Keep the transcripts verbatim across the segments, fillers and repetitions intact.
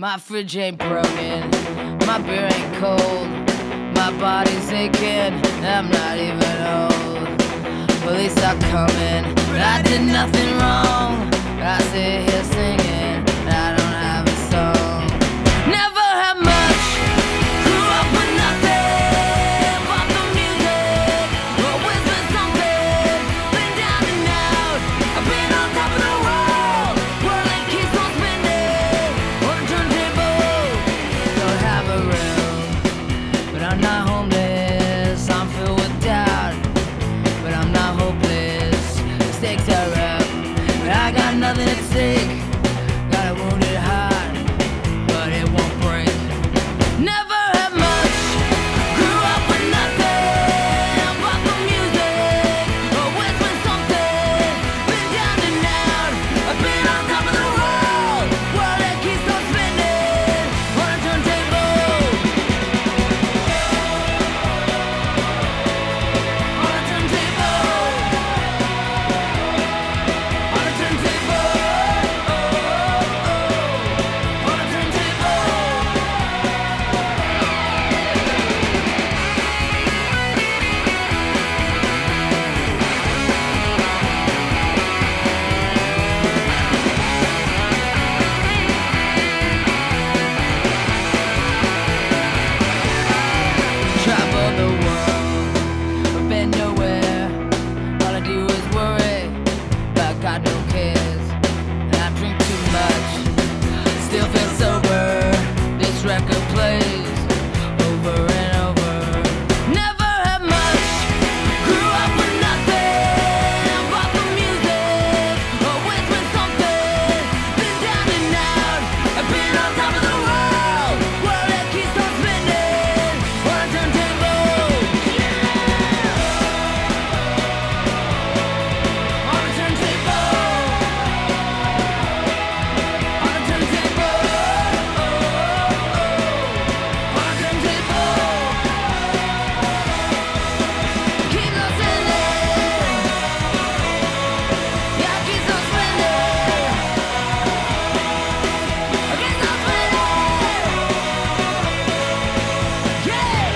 My fridge ain't broken, my beer ain't cold, my body's aching, I'm not even old. Police are coming, I did nothing wrong. I sit here singing, I don't have a song. Never had much, grew up with nothing but the music. Always been something, been down and out. I've been on top of the world, world that keeps on spinning. On a turntable, don't have a room, but I'm not homeless. I'm filled with doubt, but I'm not hopeless. The stakes are up, but I got nothing at stake. Got a wounded heart, but it won't break. Never had much, grew up with nothing but the music. Always been something, been down and out. I've been on top of the world, world that keeps on spinning. On a turntable, on a turntable, on a turntable, on a turntable. Travel the world, but been nowhere. All I do is worry, but God no cares. And I drink too much, still feel sober. This record plays over and over. Never had much, grew up with nothing but the music. Always been something, been down and out. I've been on top of the world, world that keeps on spinning. On a turntable, on a turntable, on a turntable, on a turntable. Keep on spinning, yeah, keep on spinning, keep on spinning,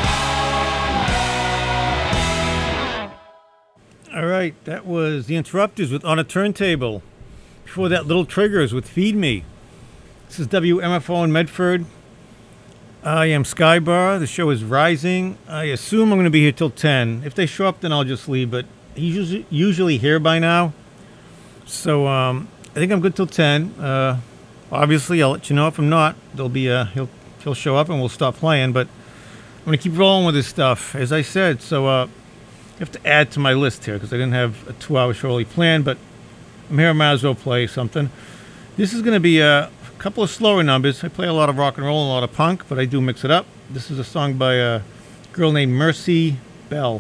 yeah. All right, that was The Interrupters with On a Turntable. Before that, Little Triggers with Feed Me. This is W M F O in Medford. I am Skybar. The show is Rising. I assume I'm going to be here till ten. If they show up, then I'll just leave, but he's usually, usually here by now. So um, I think I'm good till ten. Uh, obviously, I'll let you know if I'm not. There'll be a, he'll, he'll show up and we'll stop playing, but I'm going to keep rolling with this stuff, as I said. So, uh, I have to add to my list here because I didn't have a two-hour show really planned, but I'm here. I might as well play something. This is going to be a couple of slower numbers. I play a lot of rock and roll and a lot of punk, but I do mix it up. This is a song by a girl named Mercy Bell.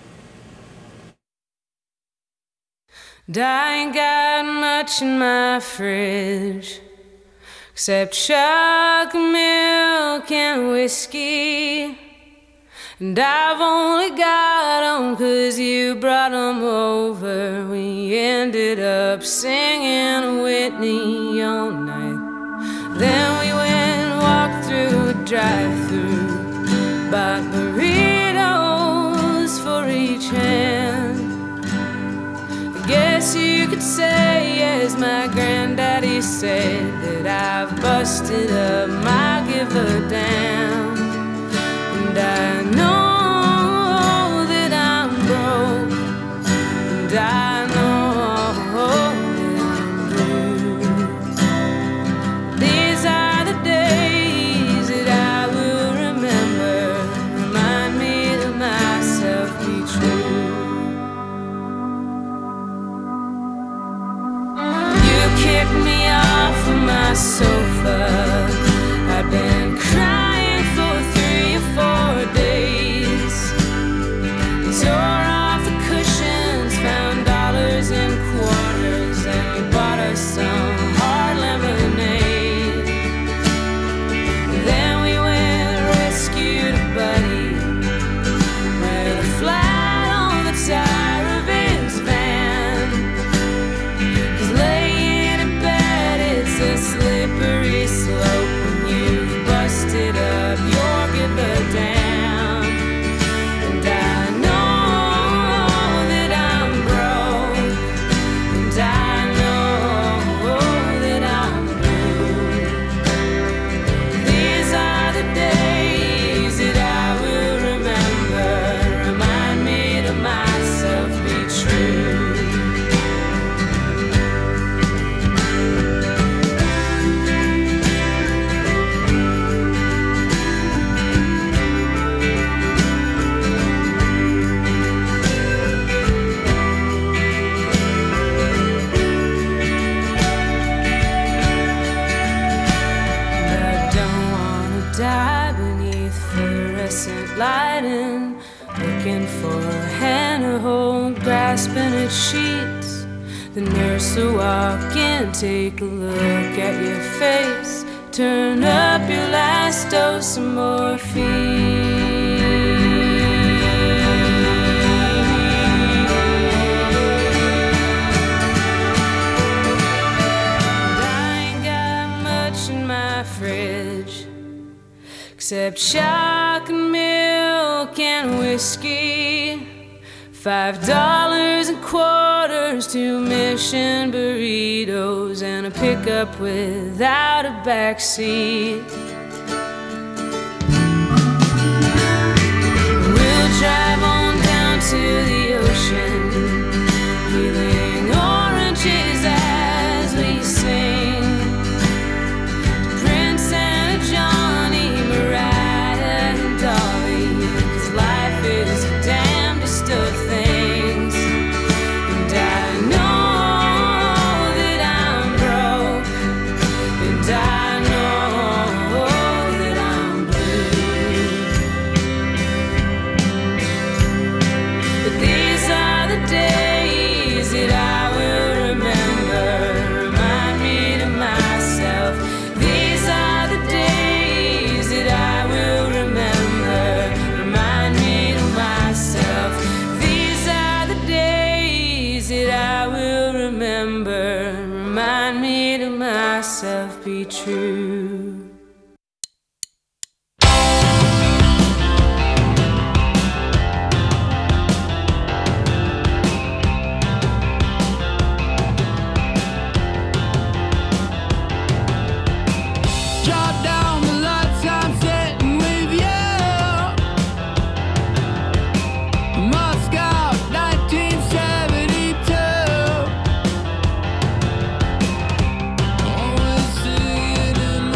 I ain't got much in my fridge except chocolate milk and whiskey. And I've only got 'em 'cause you brought 'em over. We ended up singing Whitney all night. Then we went and walked through a drive-thru, bought burritos for each hand. I guess you could say, as my granddaddy said, that I've busted up my give a damn. And I know that I'm broke, and I know that I'm blue. These are the days that I will remember, remind me to myself be true. You kicked me off of my sofa, I've been crying give a damn. And I know that I'm broke, and I know that I'm blue. These are the days that I will remember. Remind me to myself, be true. Die beneath fluorescent lighting, looking for a hand to hold, grasping at sheets. The nurse will walk in, take a look at your face, turn up your last dose of fridge, except chocolate milk and whiskey. Five dollars and quarters, two mission burritos, and a pickup without a backseat. We'll drive on down to the ocean, peeling oranges as we sing. Be true. Always singing in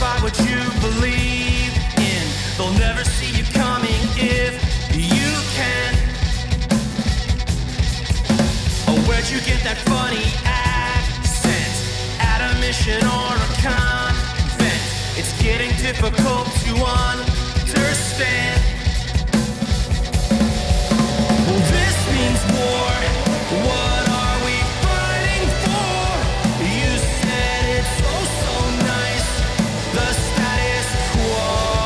fight what you believe in. They'll never see you coming if you can. Oh, where'd you get that funny accent? At a mission or a convent? It's getting difficult to understand. Well, this means war. What are we fighting for? You said it's oh so nice, the status quo.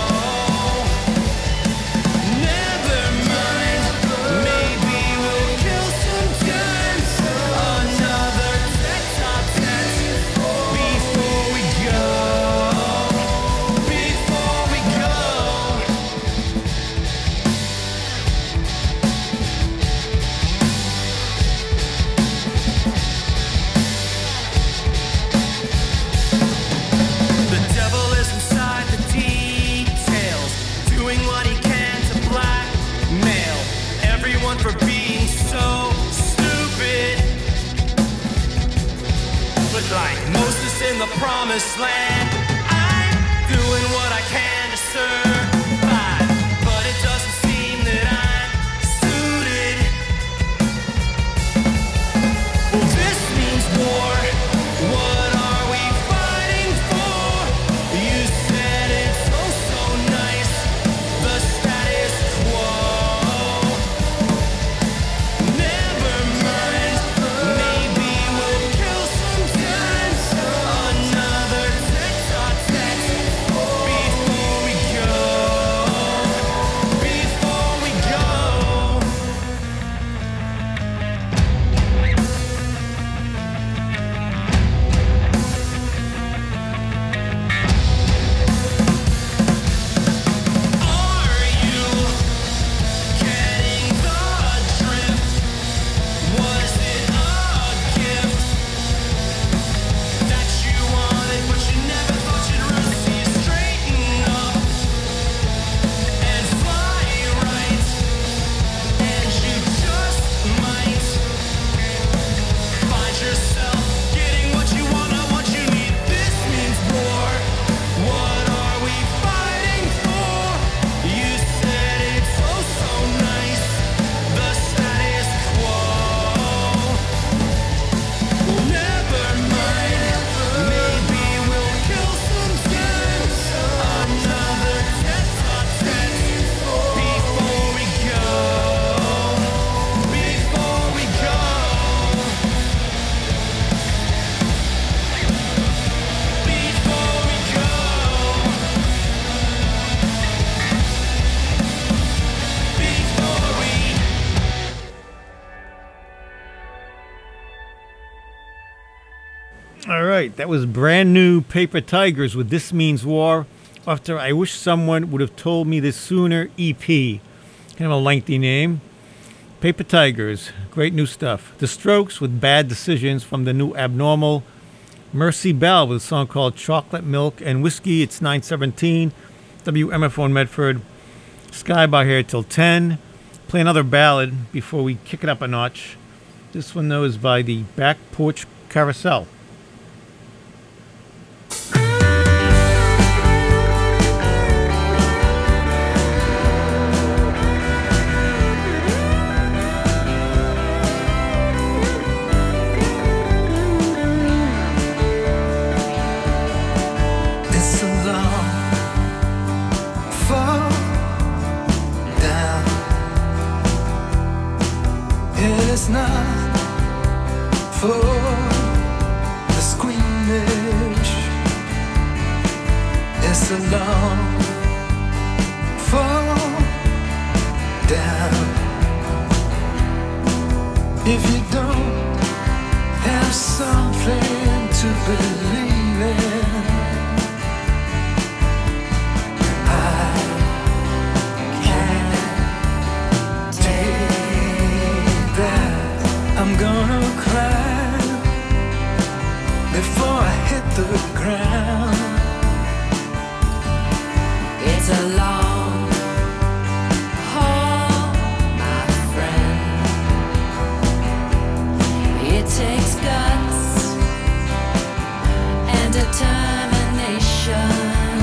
Never mind, maybe we'll kill some time. Another tete-a-tete before we go, before we go. The devil is inside the details, doing what he can to blackmail everyone for being so stupid. But like Moses in the promised land, I'm doing what I can to survive, but it doesn't seem that I'm suited. Well, this means war. What are we fighting for? You said it's oh so nice, the status quo. Never mind, maybe we'll kill some time. Another tete-a-tete before we go, before we go. Are you getting the drift? Was it a gift that you wanted, but you never thought you'd receive? Straighten up and fly right, and you just might find yourself getting what you want, not what you need. This means war. What are we fighting for? You said it's oh so nice, the status quo. Well, never mind, maybe we'll kill some time. Another tete-a-tete before we go, before we go. Before we go, before we. All right, that was brand new Paper Tigers with This Means War, after I Wish Someone Would Have Told Me This Sooner E P. Kind of a lengthy name. Paper Tigers, great new stuff. The Strokes with Bad Decisions from the new Abnormal. Mercy Bell with a song called Chocolate Milk and Whiskey. It's nine seventeen, W M F O in Medford. Skybar here till ten. Play another ballad before we kick it up a notch. This one, though, is by the Back Porch Carousel. It's a long fall down. It is not for the squeamish. It's a long fall down. If you don't have something to believe in, I can't take that. I'm gonna cry before I hit the ground. It's a long haul, my friend. It takes guts and determination.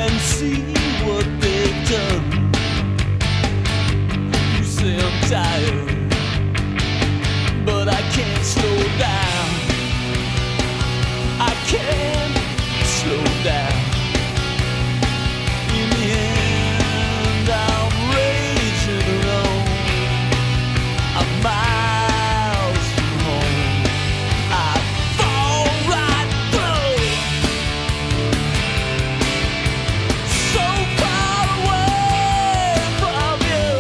and see what they've done. You say I'm tired, but I can't slow down. I can't slow down. In the end, I'm raging alone. I'm miles from home. I fall right through. So far away from you.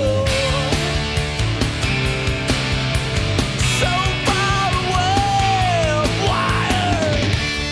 So far away, I'm wired.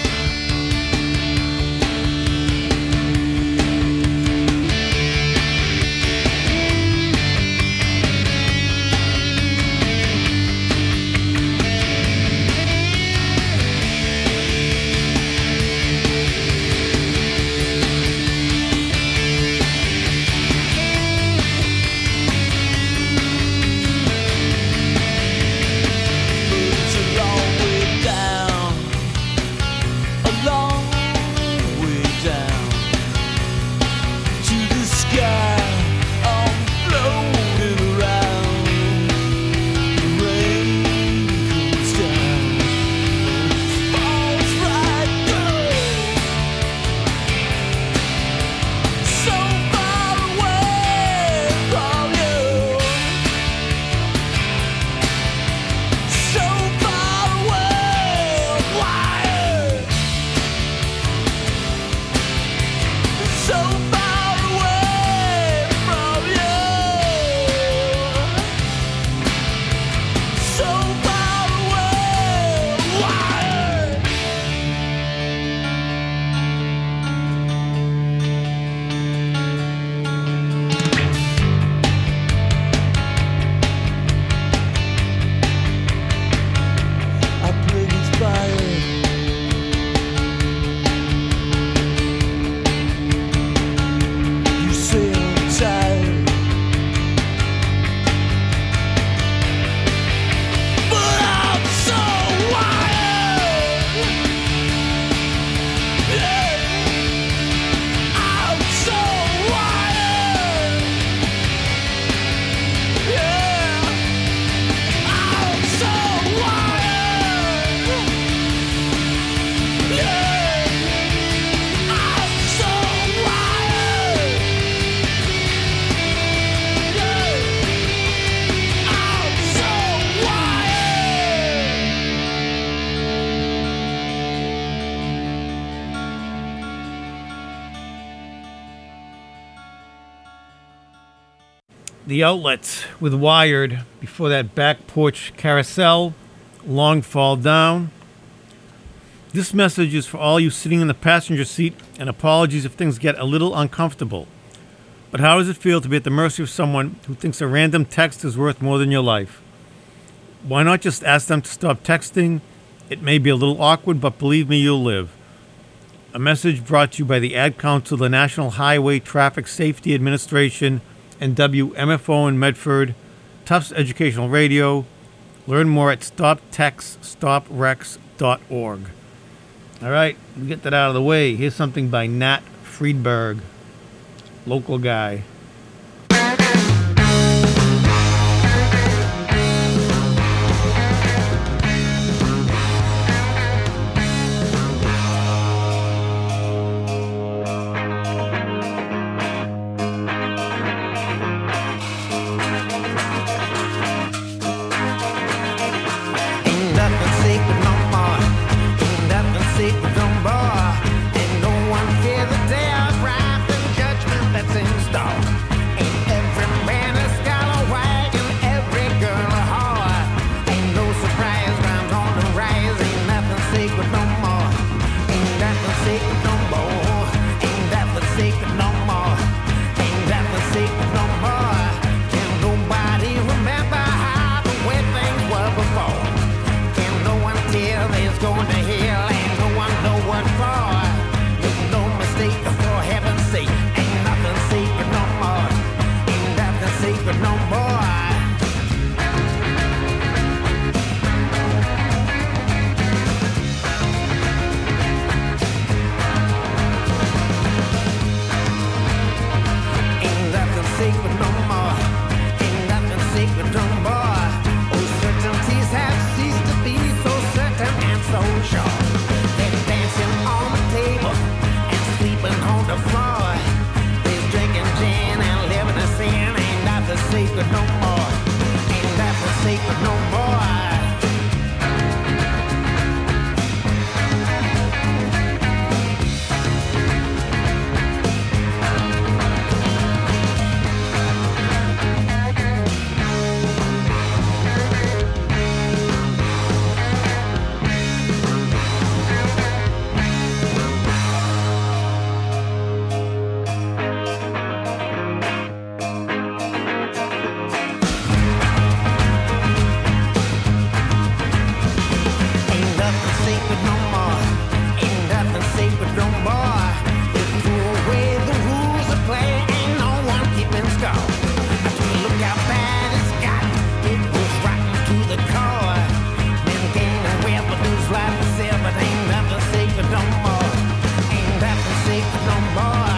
It's a long way down, a long way down to the sky. I'm floating around. The rain comes down, falls right through. So far away from you. So far away, I'm wired. So far away from you. So far away, I'm wired. I pray it's fire. You say I'm tired, but I'm so wired. Yeah, I'm so wired. Yeah, I'm so wired. Yeah, I'm so wired. Yeah, I'm so wired. The Outlets with Wired. Before that, Back Porch Carousel, Long Fall Down. This message is for all you sitting in the passenger seat, and apologies if things get a little uncomfortable. But how does it feel to be at the mercy of someone who thinks a random text is worth more than your life? Why not just ask them to stop texting? It may be a little awkward, but believe me, you'll live. A message brought to you by the Ad Council, the National Highway Traffic Safety Administration, and W M F O in Medford, Tufts Educational Radio. Learn more at stop text stop rex dot org. All right, we get that out of the way. Here's something by Nat Friedberg, local guy. Ain't nothing sacred no more. Ain't nothing sacred no more. Ain't no one here the day of wrath and judgment that's in store. sacred no more. Ain't nothing sacred no more. Ain't nothing sacred no more. Ain't nothing sacred no more. They threw away the rules of play. Ain't no one keeping score. I took a look how bad it's got. It was rotten to the core. Men gain and wealth, but lose life and sell. But ain't nothing sacred no more. Ain't nothing sacred no more.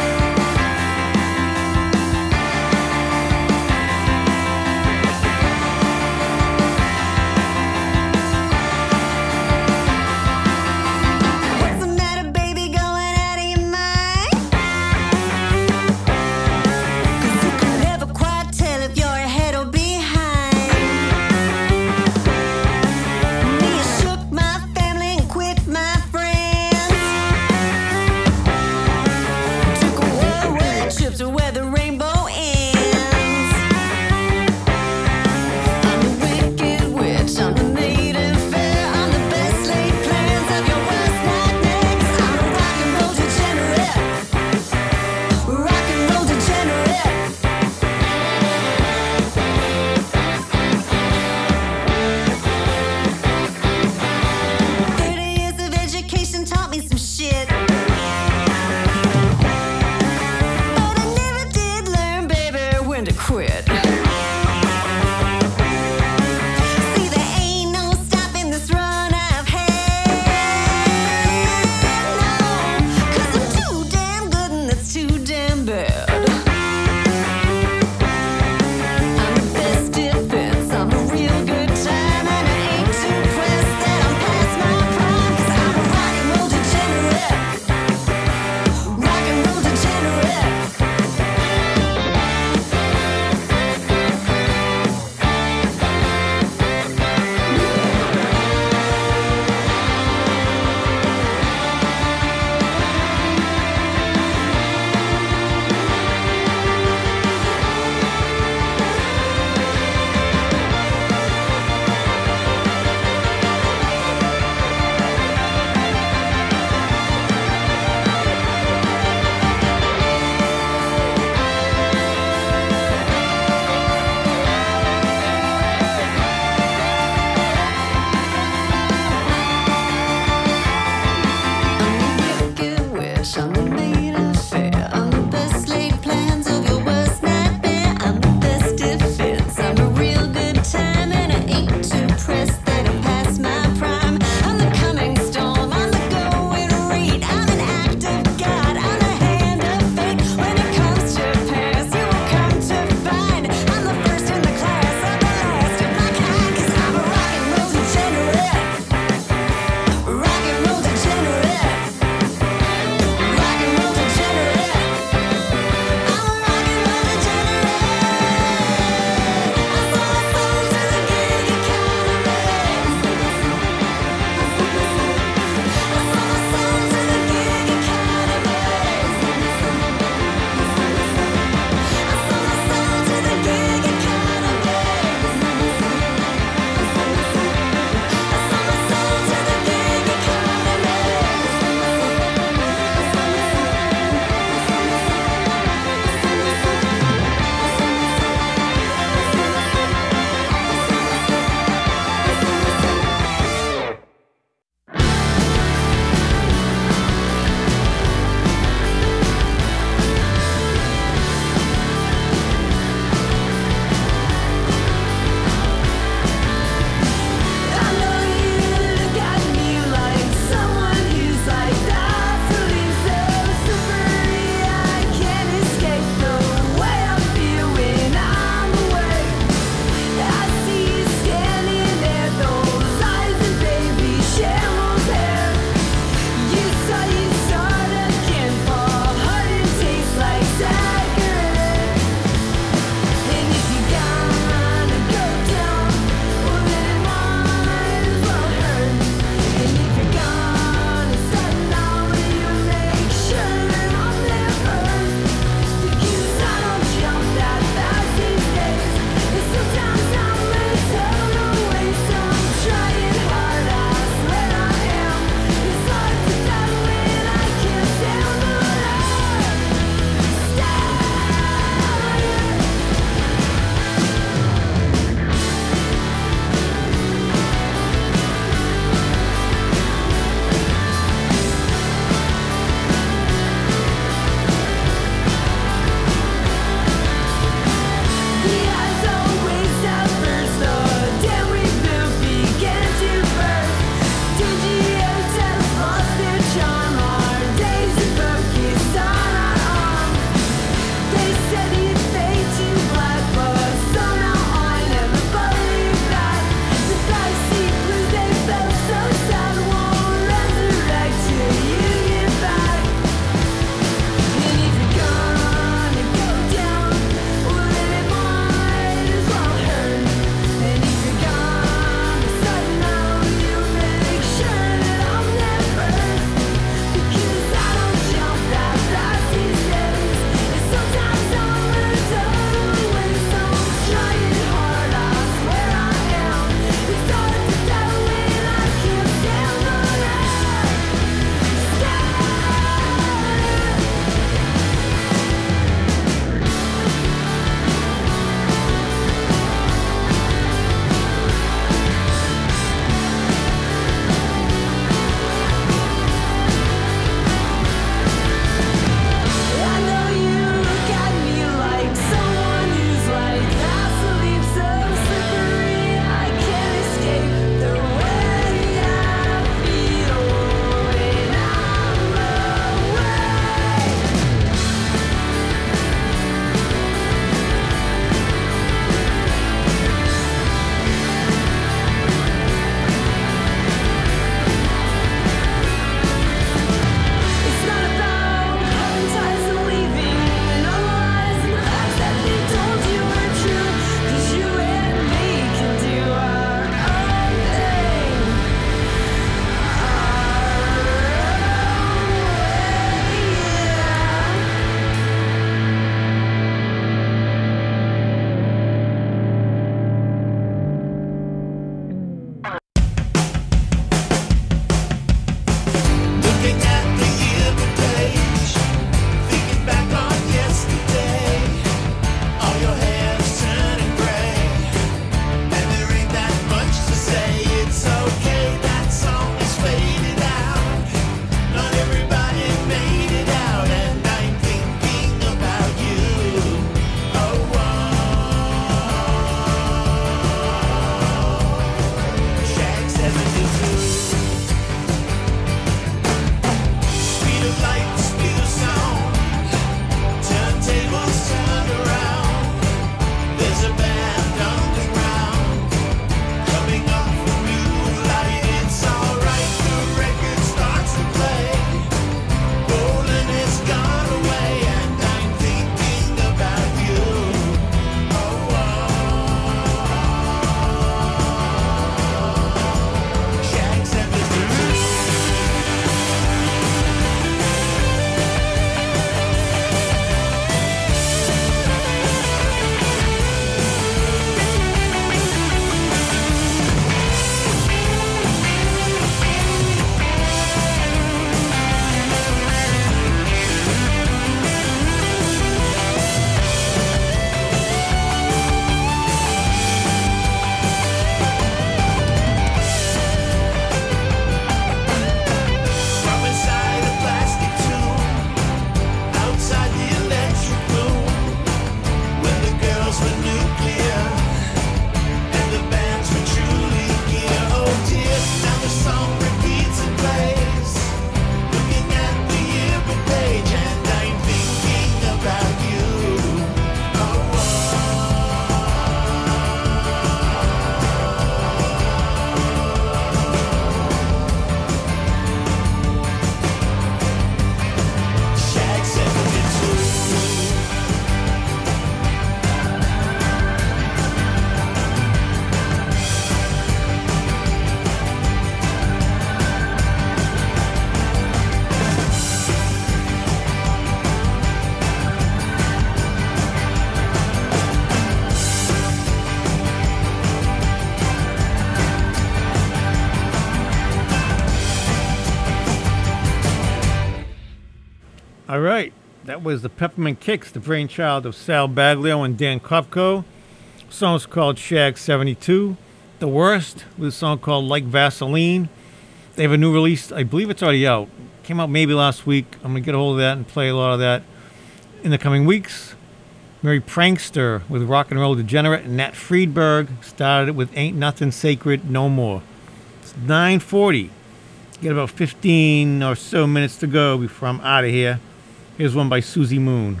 All right. That was the Peppermint Kicks, the brainchild of Sal Baglio and Dan Kopko. The song's called Shag seventy-two. The Worst with a song called Like Vaseline. They have a new release. I believe it's already out. Came out maybe last week. I'm going to get a hold of that and play a lot of that in the coming weeks. Mary Prankster with Rock and Roll Degenerate, and Nat Friedberg started it with Ain't Nothing Sacred No More. It's nine forty. Get about fifteen or so minutes to go before I'm out of here. Here's one by Susie Moon.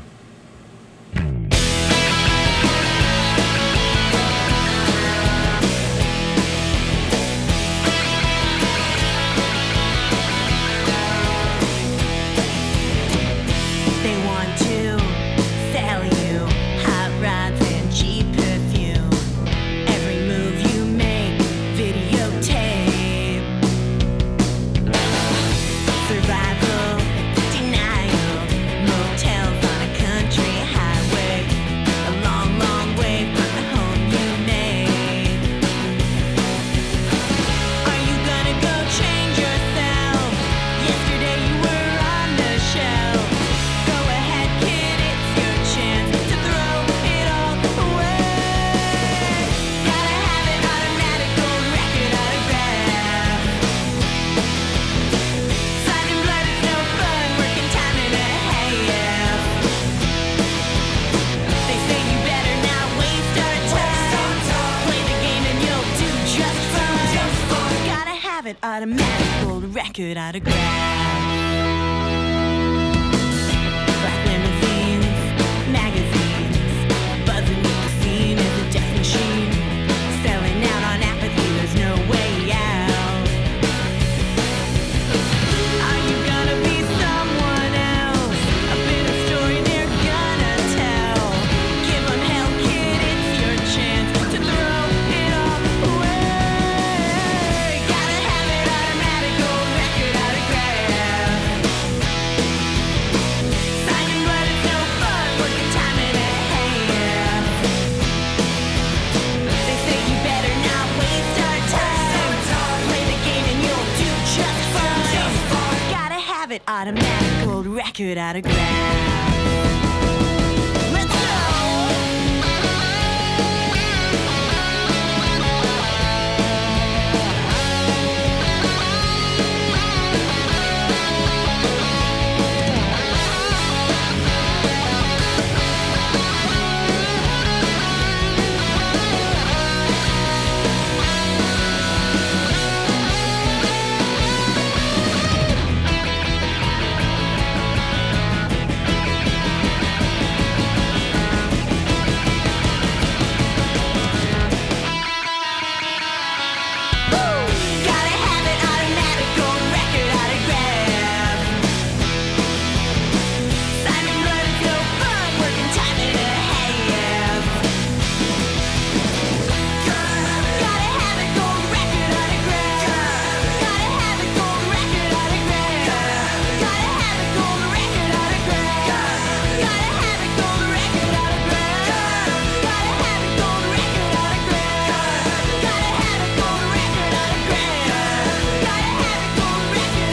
They want to sell you hot rods and cheap perfume. Every move you make, videotape. Survival, denial, motels on a country highway. A long, long way from the home you made. Are you gonna go change yourself? Yesterday you were on the shelf. Go ahead, kid, it's your chance to throw it all away. Gotta have an automatic gold record autograph. Signed in blood, it's no fun, working time in a half. They say you better not waste our time. Play the game and you'll do just fine. Gotta have it automatic gold record autograph. Black limousines, magazines, buzzing with the scene is a death machine. Selling out on apathy, there's no way out. Are you gonna be someone else? A bitter story they're gonna tell. Give 'em hell, kid, it's your chance to throw it all away. Gotta have it automatic gold record autograph. Signed in blood, it's no fun, working time in a half. They say you better not waste our time. Play the game and you'll do just fine. Gotta have it automatic gold record autograph. Let's go. Gotta have it automatic gold record autograph. Signed in blood, it's no fun, working time in a half. Gotta have it gold record autograph. Gotta have it gold record autograph. Gotta have it gold record autograph. Gotta have it gold record autograph. Gotta have it gold record autograph. Gotta have it gold record autograph. Gotta have it gold record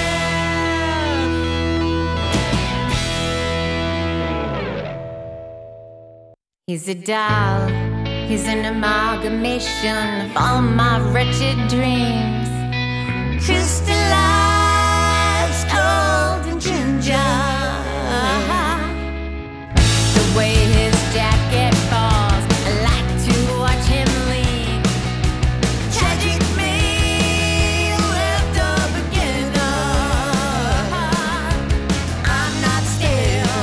autograph. He's a doll, he's an amalgamation of all my wretched dreams. Crystallized, cold and ginger. The way his jacket falls, I like to watch him lean. Tragic me, left a beginner. I'm not still.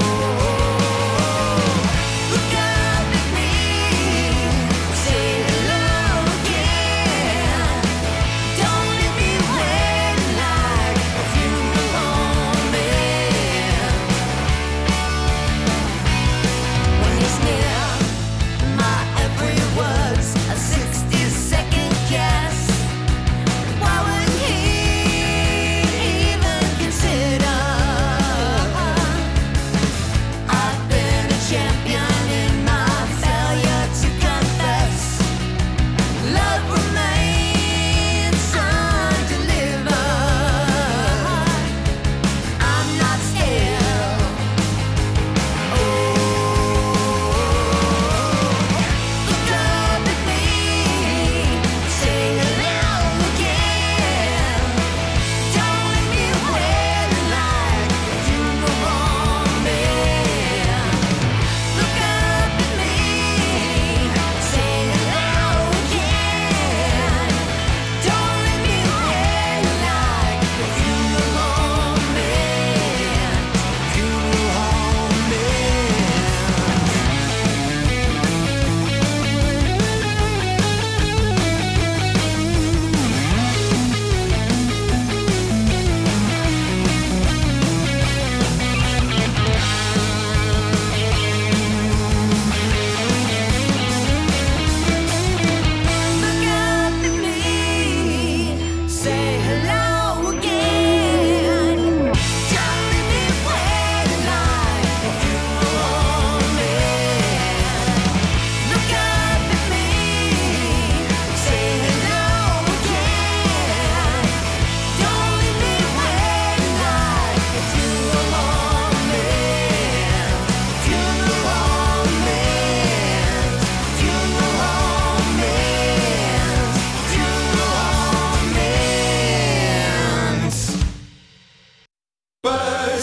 Look up at me, say hello.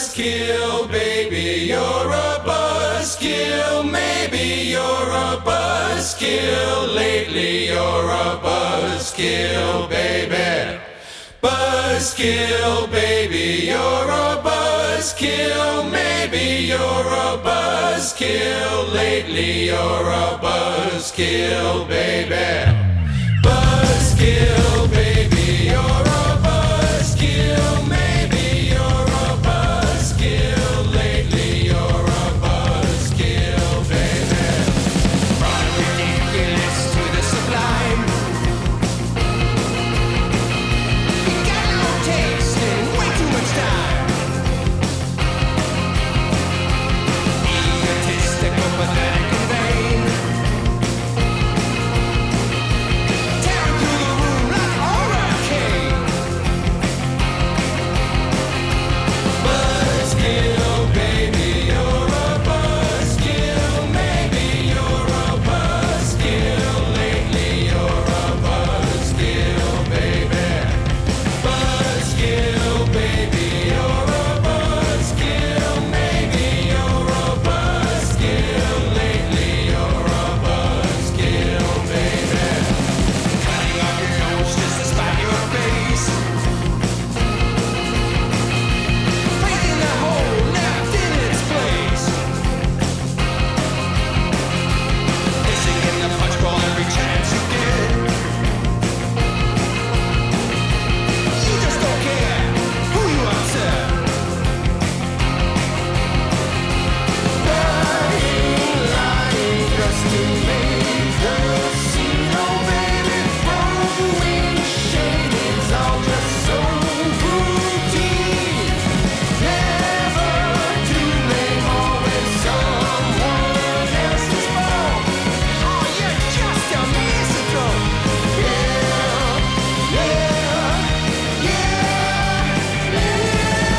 buzzkill, baby, you're a buzzkill. Maybe you're a buzzkill. Lately you're a buzzkill, baby. Buzzkill, baby, you're a buzzkill. Maybe you're a buzzkill. Lately you're a buzzkill, baby. Buzzkill, baby, you're a buzzkill. Maybe you're a buzzkill. Lately you're a buzzkill, baby. From ridiculous to the sublime. You got no taste and way too much time. Egotistical, pathetic, and vain. Tearing through the room like all hurricane. Buzzkill, baby, you're a buzzkill. Maybe you're a buzzkill. Lately you're a buzzkill, baby. Buzzkill, baby, you're a buzzkill. Maybe you're a buzzkill. Lately you're a buzzkill, baby. Cutting off your nose just to spite your face. Placing the hole left in its place. Missing in the punch bowl every chance you get. You just don't care who you upset. Lying, lying, just to make the scene. Oh, baby, throwing shade is all just so routine. Never to blame, always someone else's fault. Oh, you're just a misanthrope. Yeah, yeah, yeah, yeah.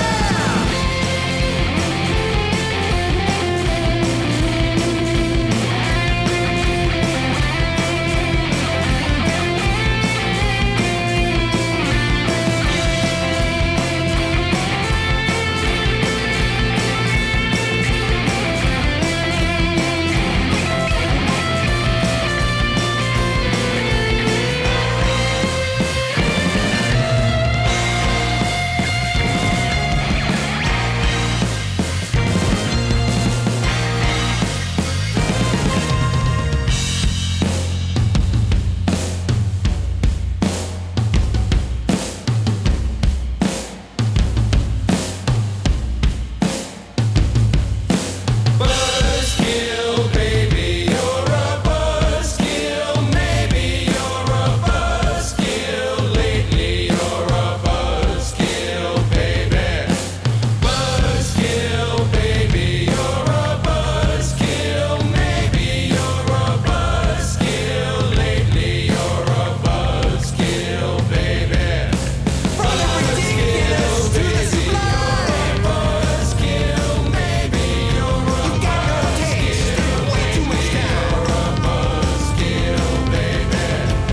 Buzzkill, baby, you're a buzzkill. Maybe you're a buzzkill. Lately you're a buzzkill, baby. Buzzkill, baby, you're a buzzkill. Maybe you're a buzzkill. Lately you're a buzzkill, baby. From the ridiculous to the sublime. Buzzkill, maybe you're a You got no taste and way too much time. Buzzkill, baby.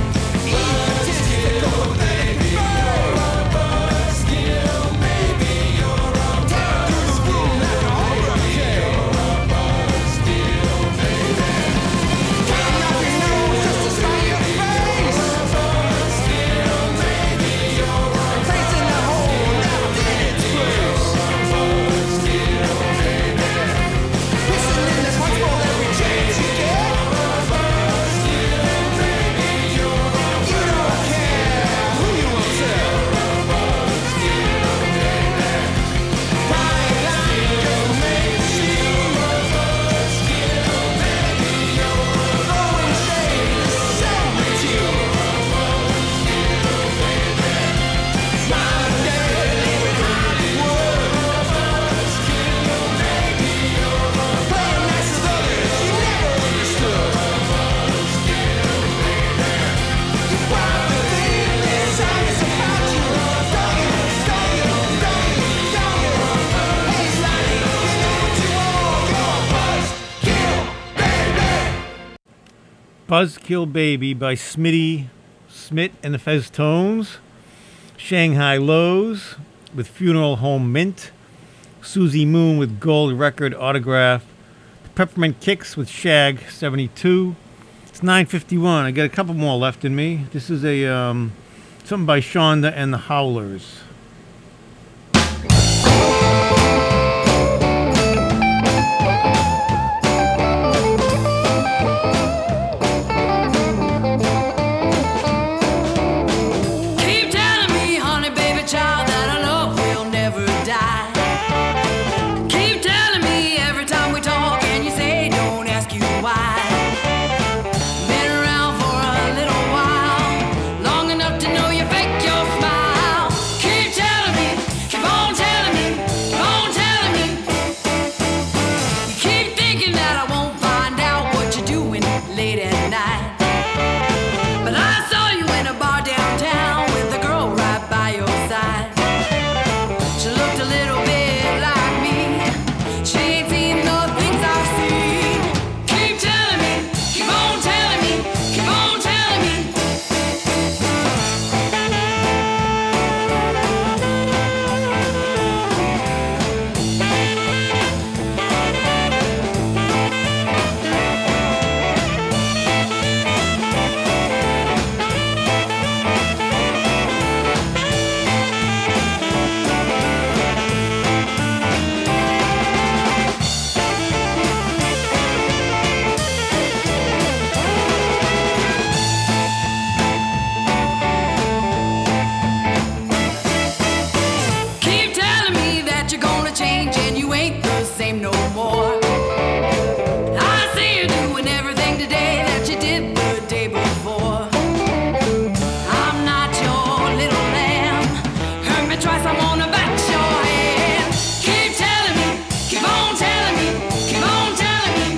Egotistical, pathetic, you're a buzzkill. Maybe you're a tearing through the room like a hurricane. Buzzkill, baby. Cutting off your nose just to spite your face. Buzzkill, maybe you're a placing the hole left in its place. Buzzkill, baby. Pissing in the punch bowl every chance you get. Buzzkill, maybe you're a You don't care who you upset. Buzzkill, baby. Fine line just makes you a buzzkill. Maybe you're a throwing shade the same with you. Buzzkill, baby. Smile day, living Hollywood. Buzzkill, maybe you're a playing nice with others you never understood. Buzzkill, baby. You probably think this song is about you. Don't you, don't you, don't you, don't you? Hey, Slotty, you know what you want. You're a buzzkill, baby. Buzzkill Baby by Smitty, Smit and the Fez Tones. Shanghai Lows with Funeral Home Mint. Susie Moon with Gold Record Autograph. The Peppermint Kicks with Shag, seventy-two. It's nine fifty-one. I got a couple more left in me. This is a um, something by Shonda and the Howlers. Keep telling me, honey, baby child, that our love will never die. Keep telling me every time we talk, and you say, don't ask you why. Been around for a little while, long enough to know you fake your smile. Keep telling me, keep on telling me, keep on telling me. You keep thinking that I won't find out what you're doing late at night. But I saw you in a bar downtown with a girl right by your side. She looked a little bit like me. She ain't seen the things I've seen. Keep telling me, keep on telling me, keep on telling me. Keep telling me that you're gonna change and you ain't the same no more. I see you doing everything today that you did the day before. I'm not your little lamb. Hurt me twice, I'm gonna back your hand. Keep telling me, keep on telling me, keep on telling me.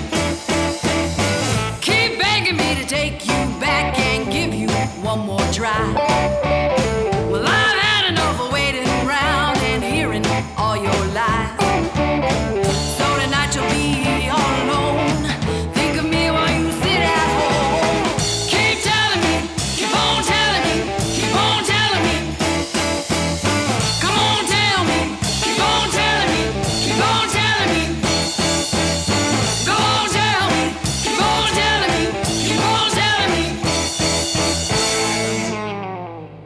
Keep begging me to take you back and give you one more try. Well, I've had enough of waiting around and hearing all your lies. So tonight you'll be all alone. Think of me while you sit at home. Keep telling me, keep on telling me, keep on telling me. Come on, tell me, keep on telling me, keep on telling me. Go on, tell me, keep on telling me, keep on telling me.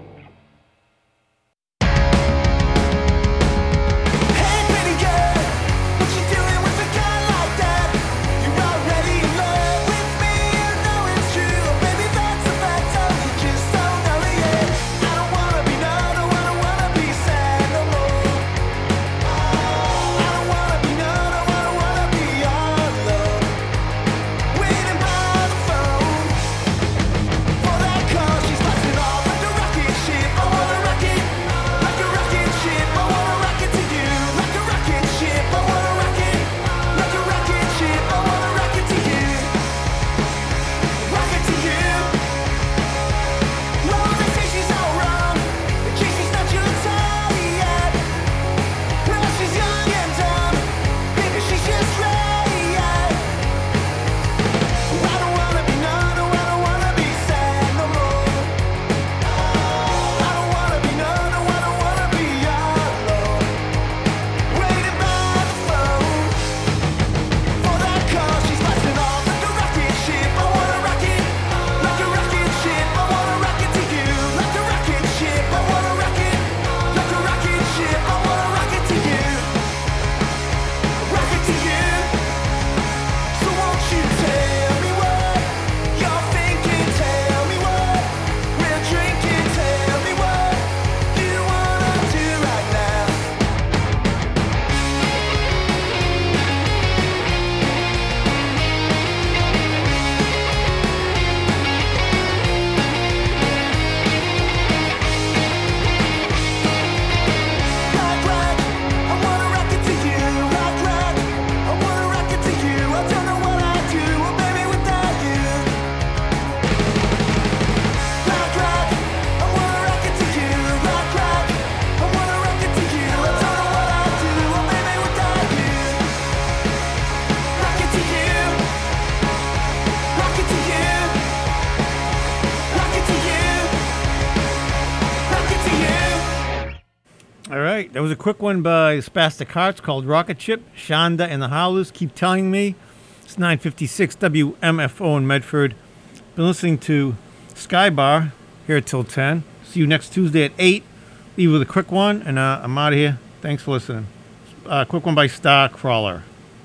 right, that was a quick one by Spastic Hearts called Rocket Ship. Shonda and the Howlers, Keep Telling Me. It's nine fifty-six W M F O in Medford. Been listening to Sky Bar here till ten. See you next Tuesday at eight. Leave with a quick one, and uh, I'm out of here. Thanks for listening. Uh, quick one by Star Crawler.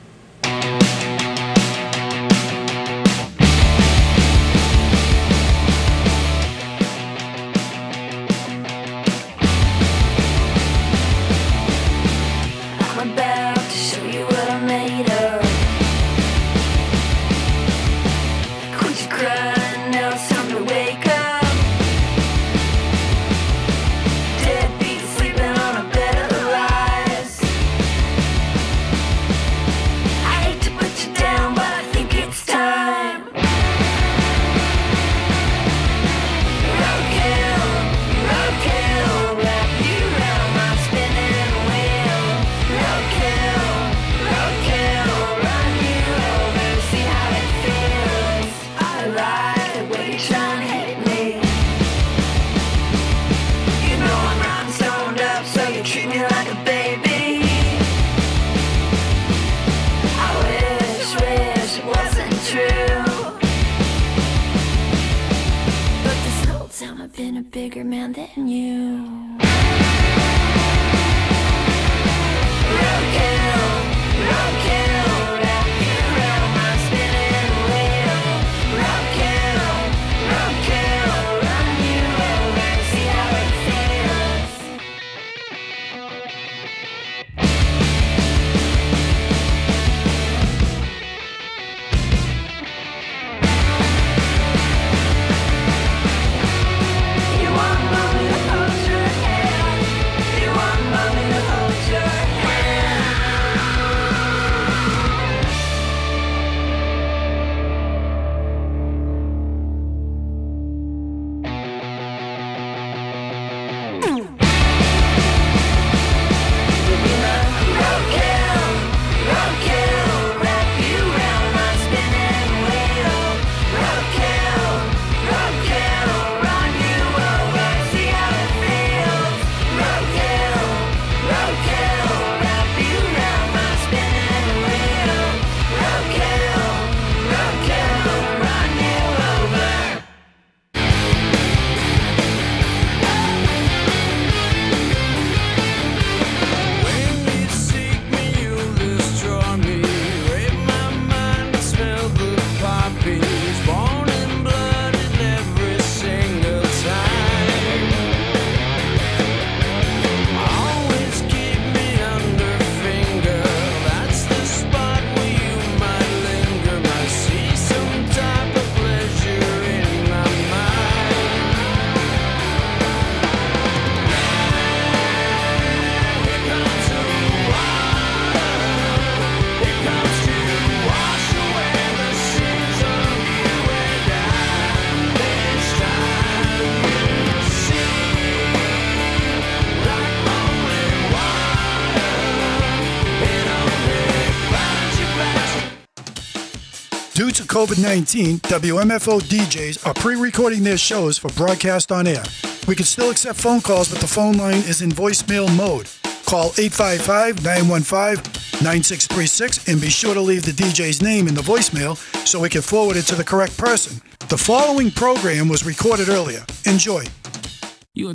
I'm about to show you what I'm made of. Quit your crying, now it's time to wake up. Deadbeat sleeping on a bed of lies. I hate to put you down, but I think it's time. Roadkill, roadkill, wrap you around my spinning wheel. Roadkill, roadkill, run you over, see how it feels. I like the way you're trying to hit me. You know I'm rotten stoned up, so you treat me like a baby. I wish, wish it wasn't true. But this whole time I've been a bigger man than you. Roadkill, roadkill, wrap you around my spinning wheel. Roadkill, roadkill, run you over, see how it feels. You want mommy to hold your hand. You want mommy to hold your hand. Roadkill, roadkill, wrap you around my spinning wheel. Roadkill, roadkill, run you over, see how it feels. Roadkill, roadkill, wrap you around my spinning wheel. Roadkill, roadkill, run you over. When you seek me, you'll destroy me. Rape my mind, smell the poppies. Born and blooded every single time. Always keep me under finger. That's the spot where you might linger. Might see some type of pleasure in my mind. Here comes the water. Here comes to wash away the sins of you and I. This time you'll see like only water. It only binds you fast. Due to COVID nineteen, W M F O D Js are pre-recording their shows for broadcast on air. We can still accept phone calls, but the phone line is in voicemail mode. Call eight five five, nine one five, nine six three six and be sure to leave the D J's name in the voicemail so we can forward it to the correct person. The following program was recorded earlier. Enjoy.